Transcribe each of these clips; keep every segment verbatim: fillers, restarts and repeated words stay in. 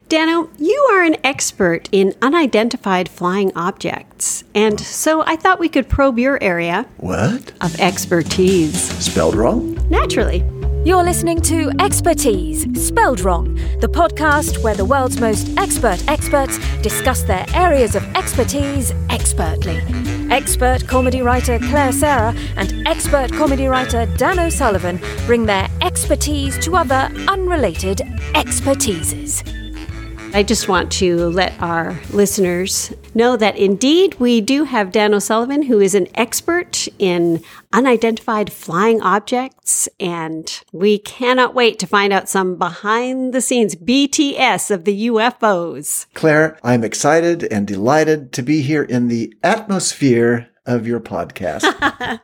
Dano, you are an expert in unidentified flying objects, and so I thought we could probe your area What? of expertise. Spelled wrong? Naturally. You're listening to Expertise, Spelled Wrong, the podcast where the world's most expert experts discuss their areas of expertise expertly. Expert comedy writer Claire Sarah and expert comedy writer Dan O'Sullivan bring their expertise to other unrelated expertises. I just want to let our listeners know that indeed we do have Dan O'Sullivan, who is an expert in unidentified flying objects, and we cannot wait to find out some behind-the-scenes B T S of the U F Os. Claire, I'm excited and delighted to be here in the atmosphere of your podcast.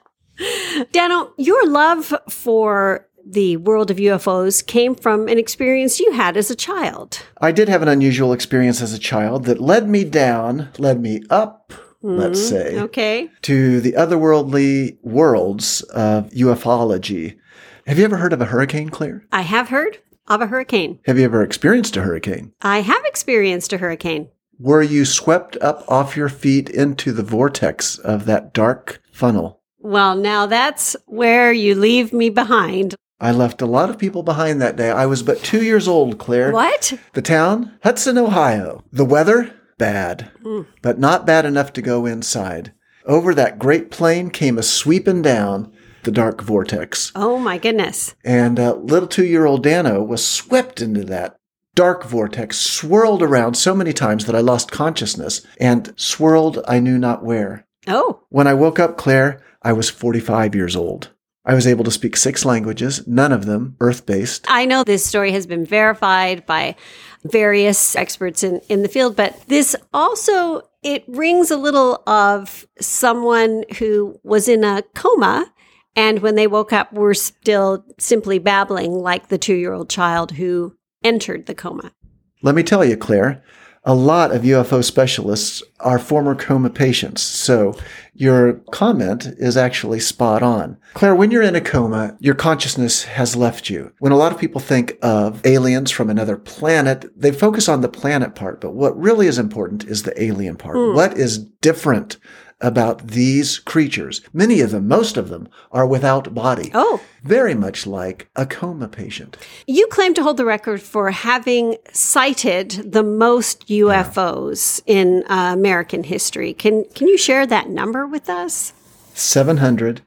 Dano, your love for the world of U F Os came from an experience you had as a child. I did have an unusual experience as a child that led me down, led me up, mm, let's say, okay. to the otherworldly worlds of ufology. Have you ever heard of a hurricane, Claire? I have heard of a hurricane. Have you ever experienced a hurricane? I have experienced a hurricane. Were you swept up off your feet into the vortex of that dark funnel? Well, now that's where you leave me behind. I left a lot of people behind that day. I was but two years old, Claire. What? The town? Hudson, Ohio. The weather? Bad. Mm. But not bad enough to go inside. Over that great plain came a sweeping down the dark vortex. Oh, my goodness. And uh, little two-year-old Dano was swept into that dark vortex, swirled around so many times that I lost consciousness, and swirled I knew not where. Oh. When I woke up, Claire, I was forty-five years old. I was able to speak six languages, none of them Earth-based. I know this story has been verified by various experts in, in the field, but this also, it rings a little of someone who was in a coma, and when they woke up were still simply babbling like the two-year-old child who entered the coma. Let me tell you, Claire, a lot of U F O specialists are former coma patients, so your comment is actually spot on. Claire, when you're in a coma, your consciousness has left you. When a lot of people think of aliens from another planet, they focus on the planet part, but what really is important is the alien part. Mm. What is different about these creatures? Many of them, most of them, are without body. Oh. Very much like a coma patient. You claim to hold the record for having sighted the most U F Os yeah. in uh, American history. Can can you share that number with us? seven hundred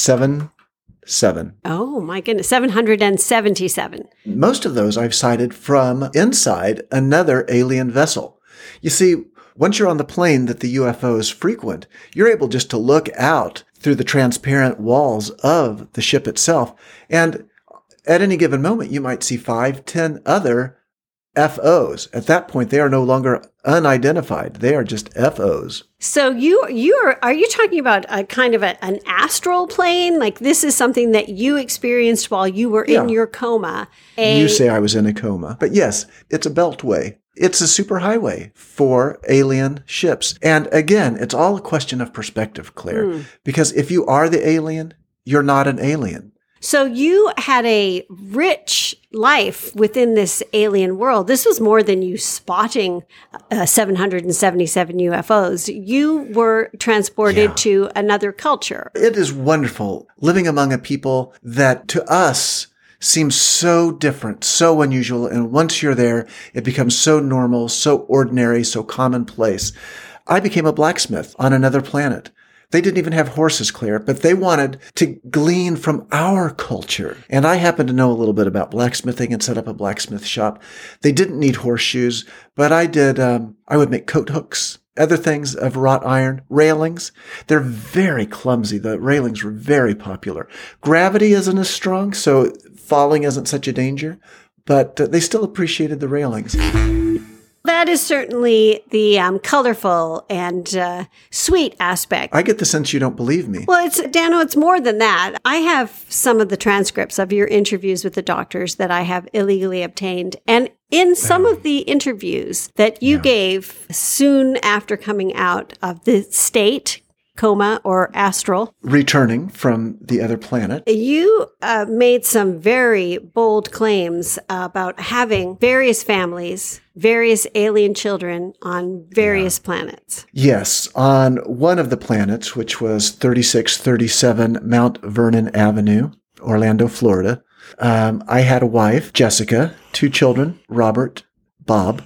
seventy-seven. Oh, my goodness. seven hundred seventy-seven. Most of those I've sighted from inside another alien vessel. You see, once you're on the plane that the U F Os frequent, you're able just to look out through the transparent walls of the ship itself. And at any given moment, you might see five, ten other F Os. At that point, they are no longer unidentified. They are just F Os. So you you are are you talking about a kind of a, an astral plane? Like this is something that you experienced while you were yeah. in your coma? A- you say I was in a coma. But yes, it's a beltway. It's a superhighway for alien ships. And again, it's all a question of perspective, Claire. Mm. Because if you are the alien, you're not an alien. So you had a rich life within this alien world. This was more than you spotting uh, seven hundred seventy-seven U F Os. You were transported yeah. to another culture. It is wonderful living among a people that to us seems so different, so unusual. And once you're there, it becomes so normal, so ordinary, so commonplace. I became a blacksmith on another planet. They didn't even have horses, Claire, but they wanted to glean from our culture. And I happen to know a little bit about blacksmithing and set up a blacksmith shop. They didn't need horseshoes, but I did, um, I would make coat hooks, other things of wrought iron, railings. They're very clumsy. The railings were very popular. Gravity isn't as strong, so falling isn't such a danger, but uh, they still appreciated the railings. That is certainly the um, colorful and uh, sweet aspect. I get the sense you don't believe me. Well, it's Dano, it's more than that. I have some of the transcripts of your interviews with the doctors that I have illegally obtained. And in some of the interviews that you yeah. gave soon after coming out of the state, coma or astral, returning from the other planet, you uh, made some very bold claims about having various families various alien children on various yeah. planets. Yes. On one of the planets, which was thirty-six thirty-seven Mount Vernon Avenue, Orlando, Florida, um, I had a wife, Jessica, two children, Robert, Bob.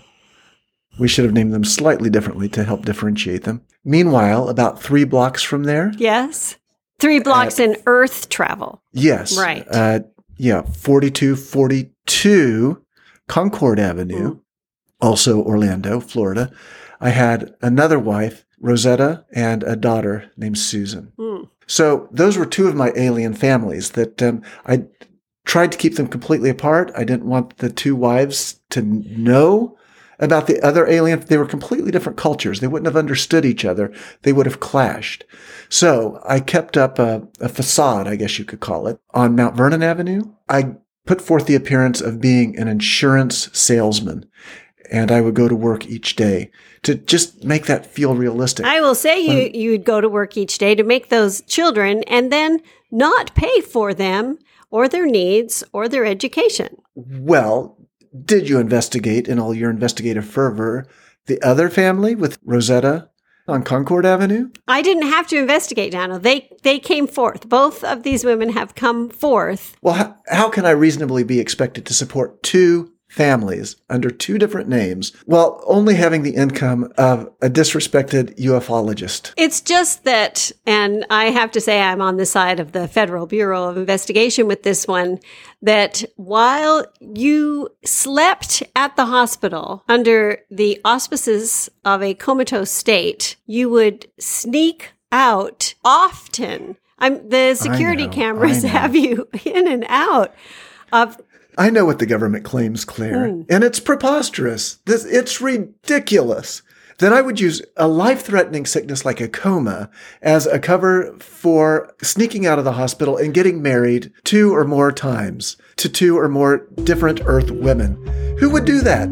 We should have named them slightly differently to help differentiate them. Meanwhile, about three blocks from there. Yes. Three blocks uh, in Earth travel. Yes. Right. Uh, yeah. forty-two forty-two Concord Avenue, mm. also Orlando, Florida. I had another wife, Rosetta, and a daughter named Susan. Mm. So those were two of my alien families that um, I tried to keep them completely apart. I didn't want the two wives to know about the other alien. They were completely different cultures. They wouldn't have understood each other. They would have clashed. So I kept up a, a facade, I guess you could call it, on Mount Vernon Avenue. I put forth the appearance of being an insurance salesman, and I would go to work each day to just make that feel realistic. I will say you, when, you'd go to work each day to make those children and then not pay for them or their needs or their education. Well, did you investigate in all your investigative fervor the other family with Rosetta on Concord Avenue? I didn't have to investigate, Daniel. They they came forth. Both of these women have come forth. Well, how, how can I reasonably be expected to support two families under two different names while only having the income of a disrespected ufologist? It's just that, and I have to say I'm on the side of the Federal Bureau of Investigation with this one, that while you slept at the hospital under the auspices of a comatose state, you would sneak out often. I'm, the security know, cameras have you in and out of... I know what the government claims, Claire, mm. and it's preposterous. This, it's ridiculous that I would use a life-threatening sickness like a coma as a cover for sneaking out of the hospital and getting married two or more times to two or more different Earth women. Who would do that?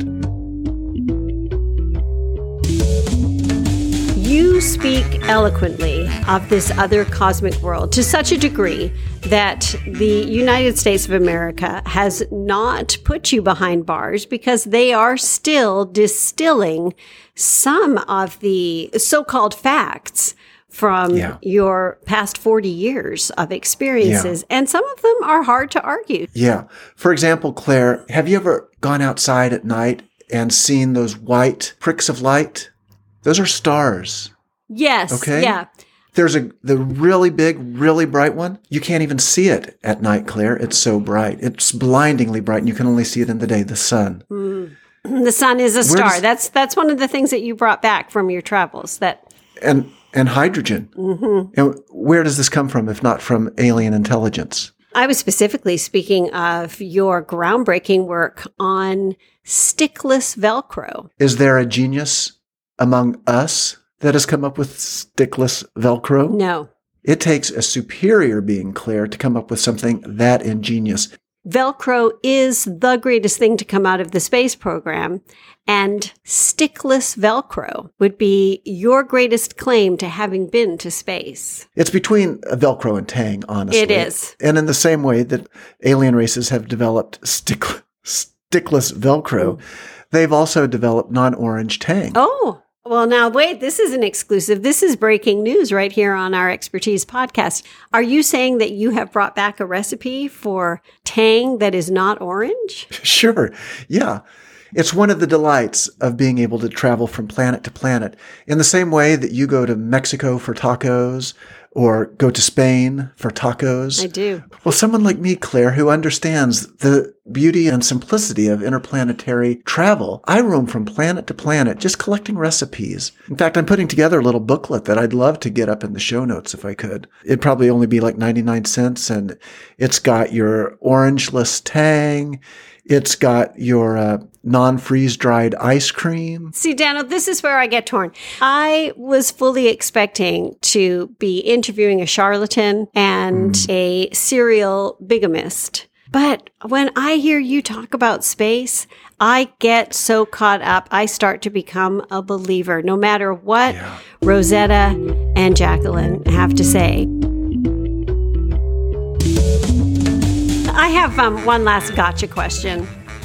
You speak eloquently of this other cosmic world to such a degree that the United States of America has not put you behind bars because they are still distilling some of the so-called facts from yeah. your past forty years of experiences. Yeah. And some of them are hard to argue. Yeah. For example, Claire, have you ever gone outside at night and seen those white pricks of light? Those are stars. Yes. Okay. Yeah. There's a the really big, really bright one. You can't even see it at night, Claire. It's so bright. It's blindingly bright, and you can only see it in the day. The sun. Mm. The sun is a star. Does, that's that's one of the things that you brought back from your travels. That and and hydrogen. Mm-hmm. And where does this come from, if not from alien intelligence? I was specifically speaking of your groundbreaking work on stickless Velcro. Is there a genius among us that has come up with stickless Velcro? No. It takes a superior being, Claire, to come up with something that ingenious. Velcro is the greatest thing to come out of the space program, and stickless Velcro would be your greatest claim to having been to space. It's between Velcro and Tang, honestly. It is. And in the same way that alien races have developed stick, stickless Velcro, mm. they've also developed non-orange Tang. Oh, well, now, wait, this is an exclusive. This is breaking news right here on our Expertise podcast. Are you saying that you have brought back a recipe for Tang that is not orange? Sure. Yeah. It's one of the delights of being able to travel from planet to planet. In the same way that you go to Mexico for tacos or go to Spain for tacos. I do. Well, someone like me, Claire, who understands the beauty and simplicity of interplanetary travel, I roam from planet to planet just collecting recipes. In fact, I'm putting together a little booklet that I'd love to get up in the show notes if I could. It'd probably only be like ninety-nine cents, and it's got your orangeless Tang. It's got your uh, non-freeze-dried ice cream. See, Daniel, this is where I get torn. I was fully expecting to be interviewing a charlatan and mm. a serial bigamist. But when I hear you talk about space, I get so caught up. I start to become a believer, no matter what yeah. Rosetta and Jacqueline have to say. I have um, one last gotcha question.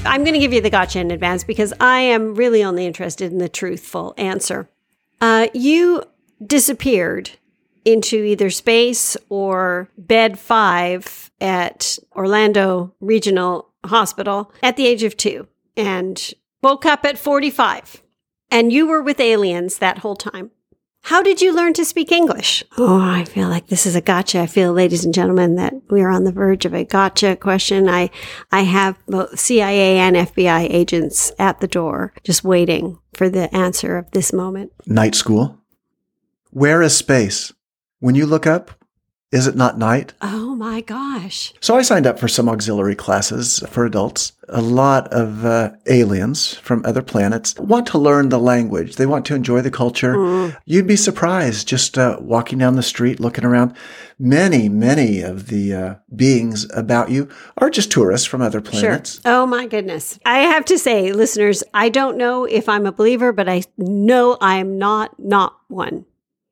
I'm going to give you the gotcha in advance because I am really only interested in the truthful answer. Uh, you disappeared into either space or bed five at Orlando Regional Hospital at the age of two and woke up at forty-five. And you were with aliens that whole time. How did you learn to speak English? Oh, I feel like this is a gotcha. I feel, ladies and gentlemen, that we are on the verge of a gotcha question. I, I have both C I A and F B I agents at the door just waiting for the answer of this moment. Night school. Where is space? When you look up, is it not night? Oh my gosh. So I signed up for some auxiliary classes for adults. A lot of uh, aliens from other planets want to learn the language. They want to enjoy the culture. Mm. You'd be surprised just uh, walking down the street, looking around. Many, many of the uh, beings about you are just tourists from other planets. Sure. Oh my goodness. I have to say, listeners, I don't know if I'm a believer, but I know I'm not not one.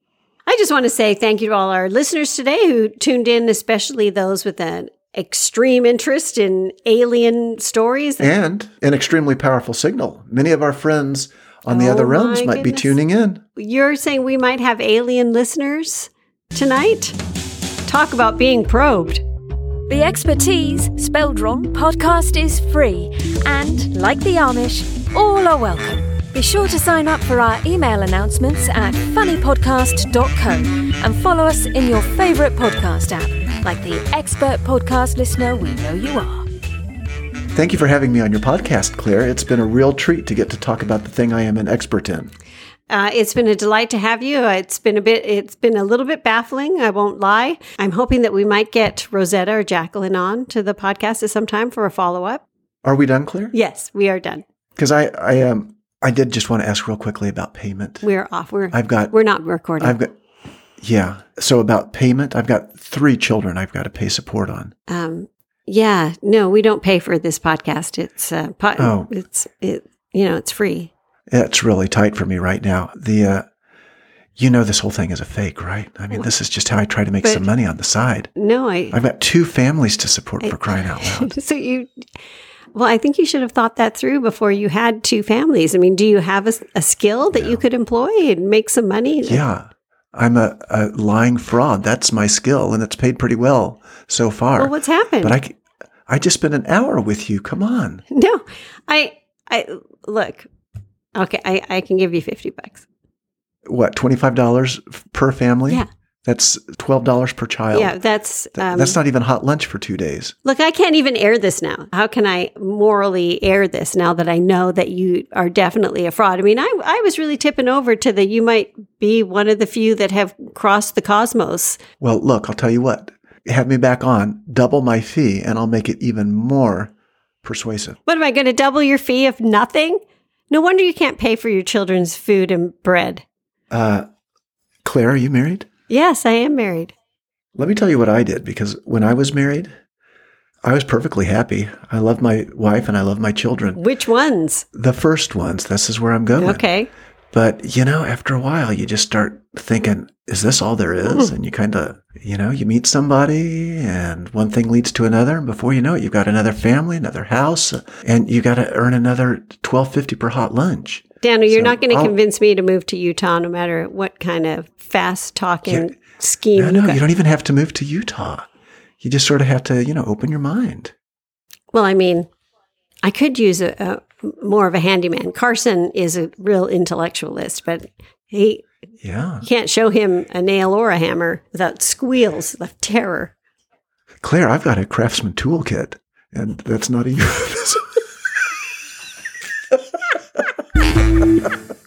I just want to say thank you to all our listeners today who tuned in, especially those with an extreme interest in alien stories. And an extremely powerful signal. Many of our friends on the oh other realms might goodness. be tuning in. You're saying we might have alien listeners tonight? Talk about being probed. The Expertise, Spelled Wrong podcast is free. And, like the Amish, all are welcome. Be sure to sign up for our email announcements at funny podcast dot co and follow us in your favourite podcast app, like the expert podcast listener we know you are. Thank you for having me on your podcast, Claire. It's been a real treat to get to talk about the thing I am an expert in. Uh, it's been a delight to have you. It's been a bit, it's been a little bit baffling. I won't lie. I'm hoping that we might get Rosetta or Jacqueline on to the podcast at some time for a follow-up. Are we done, Claire? Yes, we are done. Because I, I, um, I did just want to ask real quickly about payment. We're off. We're, I've got, we're not recording. I've got, yeah. So about payment, I've got three children I've got to pay support on. Um, yeah, no, we don't pay for this podcast. It's, uh, po- oh. it's, it, you know, it's free. It's really tight for me right now. The, uh, you know, this whole thing is a fake, right? I mean, this is just how I try to make but, some money on the side. No, I, I've got two families to support I, for crying out loud. So you, well, I think you should have thought that through before you had two families. I mean, do you have a, a skill that no. you could employ and make some money? Yeah. I'm a, a lying fraud. That's my skill, and it's paid pretty well so far. Well, what's happened? But I, I just spent an hour with you. Come on. No, I, I, look, okay, I, I can give you fifty bucks. What, twenty-five dollars per family? Yeah. That's twelve dollars per child. Yeah, that's... Um, that's not even hot lunch for two days. Look, I can't even air this now. How can I morally air this now that I know that you are definitely a fraud? I mean, I, I was really tipping over to the you might be one of the few that have crossed the cosmos. Well, look, I'll tell you what. Have me back on, double my fee, and I'll make it even more persuasive. What, am I going to double your fee of nothing? No wonder you can't pay for your children's food and bread. Uh, Claire, are you married? Yes, I am married. Let me tell you what I did, because when I was married, I was perfectly happy. I love my wife and I love my children. Which ones? The first ones. This is where I'm going. Okay. But, you know, after a while, you just start thinking, is this all there is? Mm. And you kind of, you know, you meet somebody and one thing leads to another. And before you know it, you've got another family, another house, and you got to earn another twelve fifty per hot lunch. Daniel, you're so not going to convince me to move to Utah no matter what kind of fast-talking yeah, scheme. No, no, you, you don't even have to move to Utah. You just sort of have to, you know, open your mind. Well, I mean, I could use a, a more of a handyman. Carson is a real intellectualist, but he yeah. you can't show him a nail or a hammer without squeals of terror. Claire, I've got a Craftsman toolkit, and that's not a euphemism.